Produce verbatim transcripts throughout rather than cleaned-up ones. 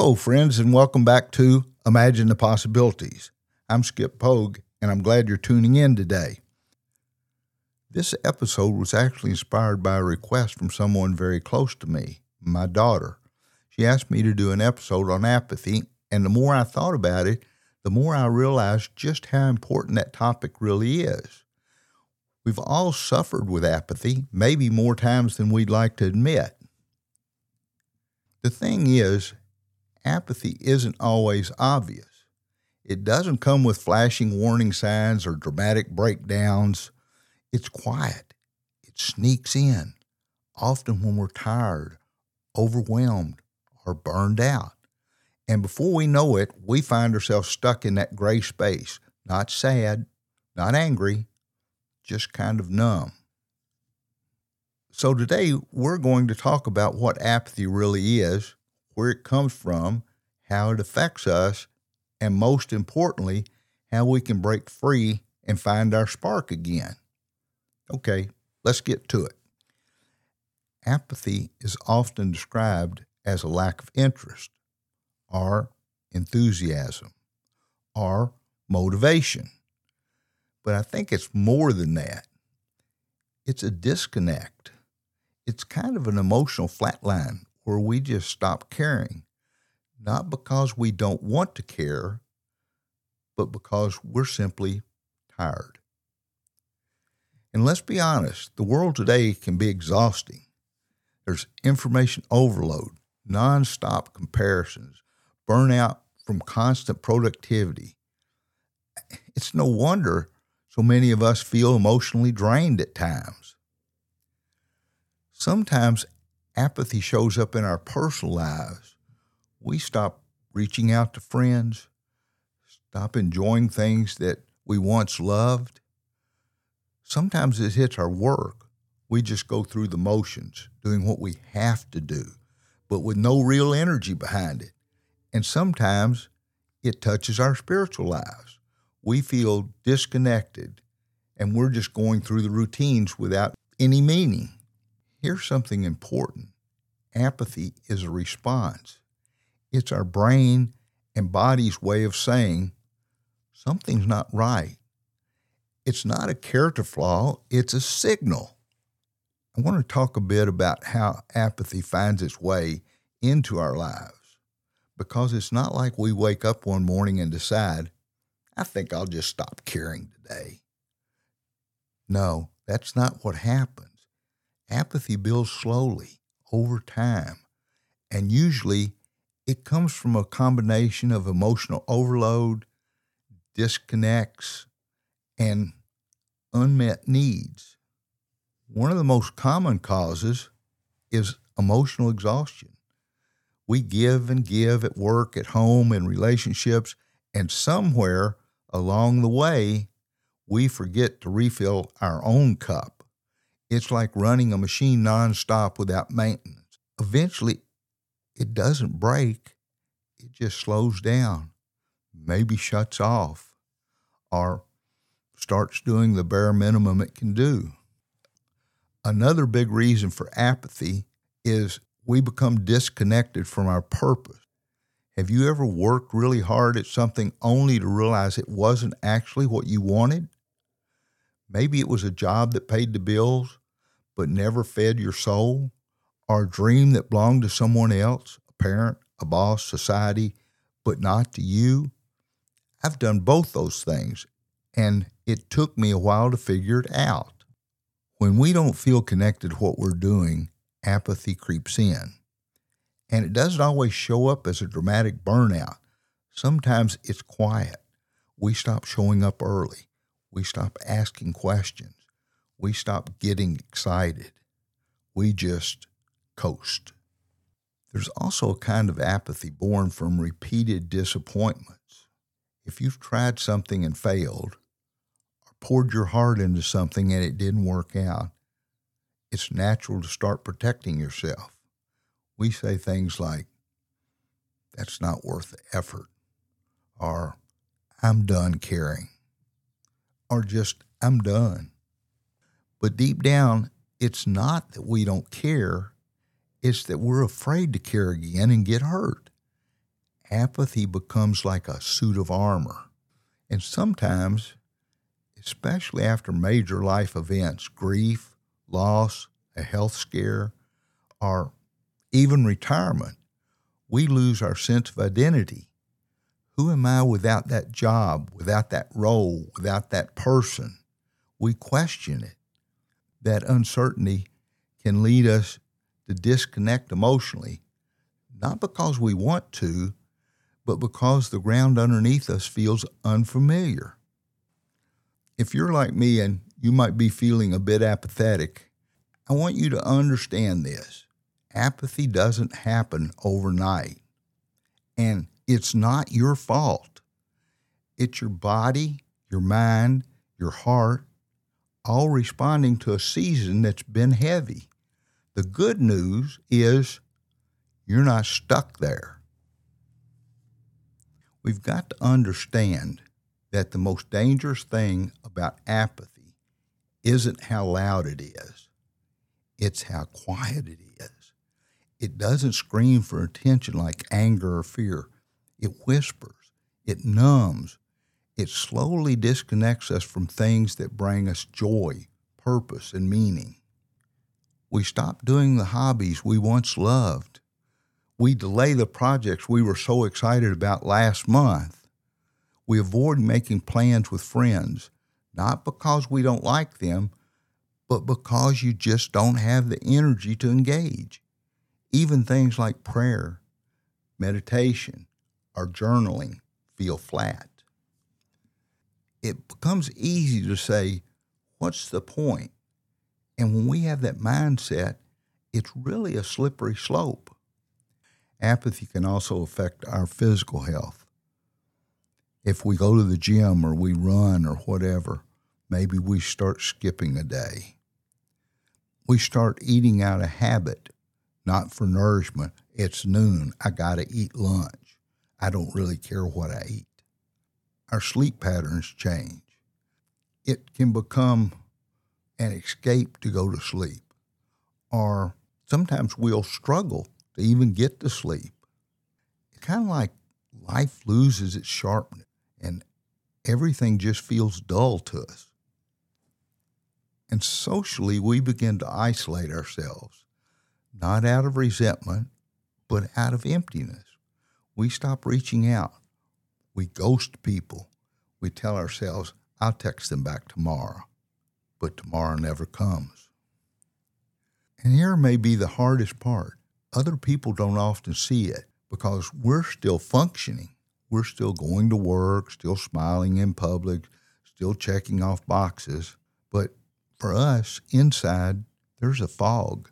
Hello, friends, and welcome back to Imagine the Possibilities. I'm Skip Pogue, and I'm glad you're tuning in today. This episode was actually inspired by a request from someone very close to me, my daughter. She asked me to do an episode on apathy, and the more I thought about it, the more I realized just how important that topic really is. We've all suffered with apathy, maybe more times than we'd like to admit. The thing is, apathy isn't always obvious. It doesn't come with flashing warning signs or dramatic breakdowns. It's quiet. It sneaks in, often when we're tired, overwhelmed, or burned out. And before we know it, we find ourselves stuck in that gray space, not sad, not angry, just kind of numb. So today, we're going to talk about what apathy really is, where it comes from, how it affects us, and most importantly, how we can break free and find our spark again. Okay, let's get to it. Apathy is often described as a lack of interest, or enthusiasm, or motivation. But I think it's more than that. It's a disconnect. It's kind of an emotional flatline where we just stop caring, not because we don't want to care, but because we're simply tired. And let's be honest, the world today can be exhausting. There's information overload, nonstop comparisons, burnout from constant productivity. It's no wonder so many of us feel emotionally drained at times. Sometimes apathy shows up in our personal lives. We stop reaching out to friends, stop enjoying things that we once loved. Sometimes it hits our work. We just go through the motions, doing what we have to do, but with no real energy behind it. And sometimes it touches our spiritual lives. We feel disconnected, and we're just going through the routines without any meaning. Here's something important. Apathy is a response. It's our brain and body's way of saying something's not right. It's not a character flaw, it's a signal. I want to talk a bit about how apathy finds its way into our lives, because it's not like we wake up one morning and decide, I think I'll just stop caring today. No, that's not what happens. Apathy builds slowly, over time, and usually it comes from a combination of emotional overload, disconnects, and unmet needs. One of the most common causes is emotional exhaustion. We give and give at work, at home, in relationships, and somewhere along the way, we forget to refill our own cup. It's like running a machine nonstop without maintenance. Eventually, it doesn't break. It just slows down, maybe shuts off, or starts doing the bare minimum it can do. Another big reason for apathy is we become disconnected from our purpose. Have you ever worked really hard at something only to realize it wasn't actually what you wanted? Maybe it was a job that paid the bills but never fed your soul, or a dream that belonged to someone else, a parent, a boss, society, but not to you. I've done both those things, and it took me a while to figure it out. When we don't feel connected to what we're doing, apathy creeps in. And it doesn't always show up as a dramatic burnout. Sometimes it's quiet. We stop showing up early. We stop asking questions. We stop getting excited. We just coast. There's also a kind of apathy born from repeated disappointments. If you've tried something and failed, or poured your heart into something and it didn't work out, it's natural to start protecting yourself. We say things like, that's not worth the effort, or I'm done caring, or just I'm done. But deep down, it's not that we don't care, it's that we're afraid to care again and get hurt. apathy becomes like a suit of armor. And sometimes, especially after major life events, grief, loss, a health scare, or even retirement, we lose our sense of identity. Who am I without that job, without that role, without that person? We question it. That uncertainty can lead us to disconnect emotionally, not because we want to, but because the ground underneath us feels unfamiliar. If you're like me and you might be feeling a bit apathetic, I want you to understand this. Apathy doesn't happen overnight, and it's not your fault. It's your body, your mind, your heart, all responding to a season that's been heavy. The good news is you're not stuck there. We've got to understand that the most dangerous thing about apathy isn't how loud it is. It's how quiet it is. It doesn't scream for attention like anger or fear. It whispers. It numbs. It slowly disconnects us from things that bring us joy, purpose, and meaning. We stop doing the hobbies we once loved. We delay the projects we were so excited about last month. We avoid making plans with friends, not because we don't like them, but because you just don't have the energy to engage. Even things like prayer, meditation, or journaling feel flat. It becomes easy to say, what's the point? And when we have that mindset, it's really a slippery slope. Apathy can also affect our physical health. If we go to the gym or we run or whatever, maybe we start skipping a day. We start eating out of habit, not for nourishment. It's noon. I got to eat lunch. I don't really care what I eat. Our sleep patterns change. It can become an escape to go to sleep, or sometimes we'll struggle to even get to sleep. It's kind of like life loses its sharpness and everything just feels dull to us. And socially, we begin to isolate ourselves, not out of resentment, but out of emptiness. We stop reaching out. We ghost people. We tell ourselves, I'll text them back tomorrow. But tomorrow never comes. And here may be the hardest part. Other people don't often see it because we're still functioning. We're still going to work, still smiling in public, still checking off boxes. But for us, inside, there's a fog.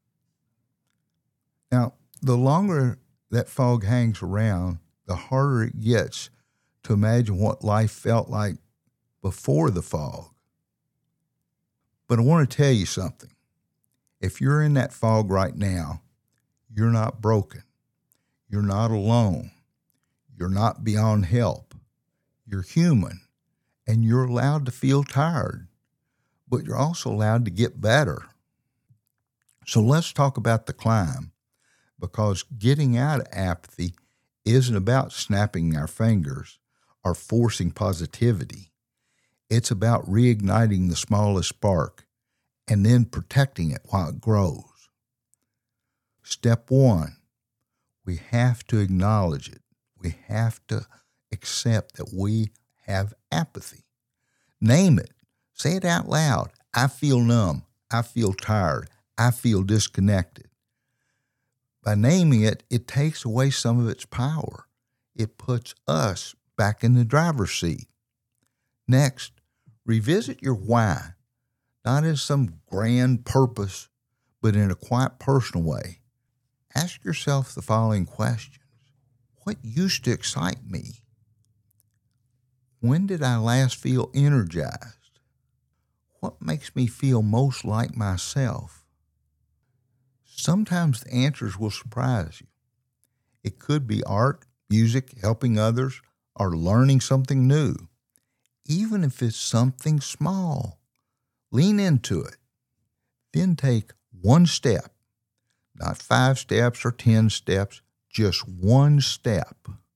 Now, the longer that fog hangs around, the harder it gets to imagine what life felt like before the fog. But I want to tell you something. If you're in that fog right now, you're not broken. You're not alone. You're not beyond help. You're human, and you're allowed to feel tired, but you're also allowed to get better. So let's talk about the climb, because getting out of apathy isn't about snapping our fingers or forcing positivity. It's about reigniting the smallest spark and then protecting it while it grows. Step one, we have to acknowledge it. We have to accept that we have apathy. Name it. Say it out loud. I feel numb. I feel tired. I feel disconnected. By naming it, it takes away some of its power. It puts us back in the driver's seat. Next, revisit your why, not as some grand purpose, but in a quiet, personal way. Ask yourself the following questions. What used to excite me? When did I last feel energized? What makes me feel most like myself? Sometimes the answers will surprise you. It could be art, music, helping others, or learning something new. Even if it's something small, lean into it. Then take one step, not five steps or ten steps, just one step.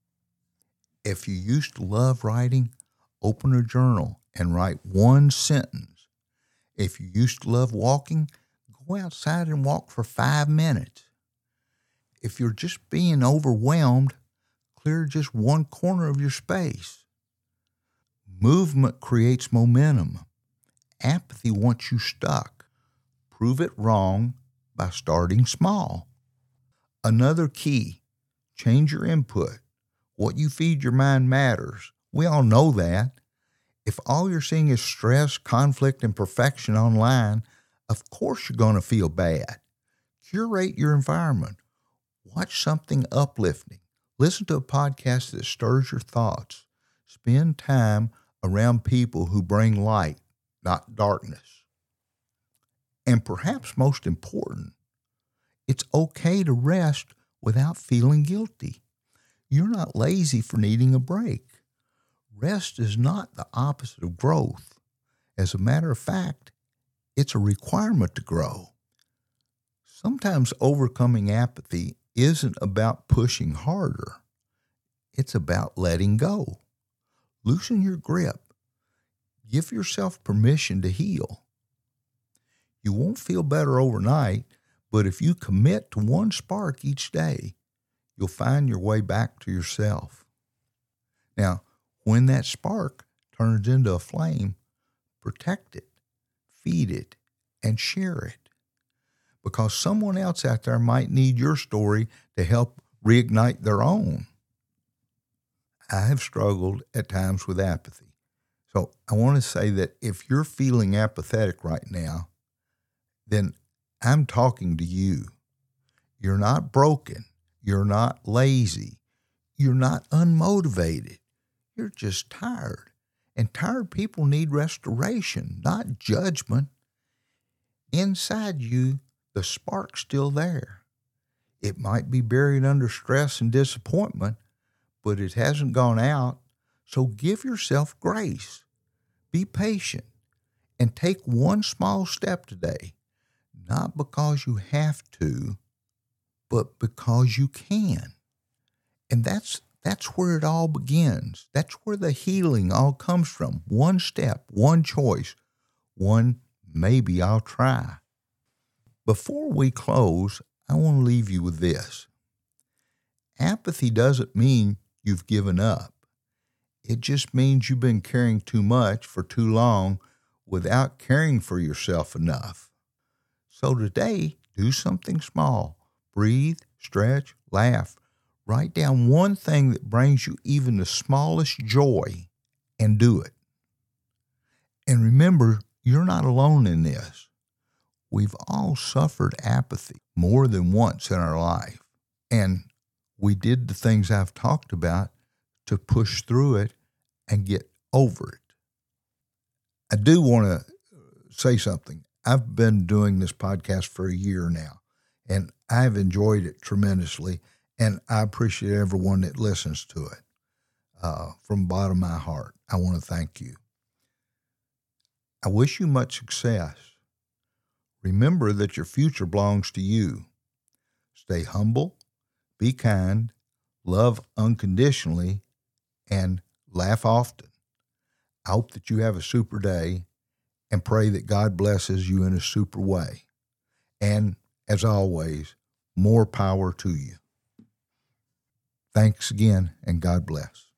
If you used to love writing, open a journal and write one sentence. If you used to love walking, go outside and walk for five minutes. If you're just being overwhelmed, clear just one corner of your space. Movement creates momentum. Apathy wants you stuck. Prove it wrong by starting small. Another key, change your input. What you feed your mind matters. We all know that. If all you're seeing is stress, conflict, and perfection online, of course you're going to feel bad. Curate your environment. Watch something uplifting. Listen to a podcast that stirs your thoughts. Spend time around people who bring light, not darkness. And perhaps most important, it's okay to rest without feeling guilty. You're not lazy for needing a break. Rest is not the opposite of growth. As a matter of fact, it's a requirement to grow. Sometimes overcoming apathy isn't about pushing harder. It's about letting go. Loosen your grip. Give yourself permission to heal. You won't feel better overnight, but if you commit to one spark each day, you'll find your way back to yourself. Now, when that spark turns into a flame, protect it, feed it, and share it. Because someone else out there might need your story to help reignite their own. I have struggled at times with apathy. So I want to say that if you're feeling apathetic right now, then I'm talking to you. You're not broken. You're not lazy. You're not unmotivated. You're just tired. And tired people need restoration, not judgment. Inside you, the spark's still there. It might be buried under stress and disappointment, but it hasn't gone out. So give yourself grace. Be patient and take one small step today, not because you have to, but because you can. And that's that's where it all begins. That's where the healing all comes from. One step, one choice, one maybe I'll try. Before we close, I want to leave you with this. Apathy doesn't mean you've given up. It just means you've been caring too much for too long without caring for yourself enough. So today, do something small. Breathe, stretch, laugh. Write down one thing that brings you even the smallest joy and do it. And remember, you're not alone in this. We've all suffered apathy more than once in our life. And we did the things I've talked about to push through it and get over it. I do want to say something. I've been doing this podcast for a year now, and I've enjoyed it tremendously, and I appreciate everyone that listens to it. Uh, from the bottom of my heart, I want to thank you. I wish you much success. Remember that your future belongs to you. Stay humble, be kind, love unconditionally, and laugh often. I hope that you have a super day and pray that God blesses you in a super way. And as always, more power to you. Thanks again, and God bless.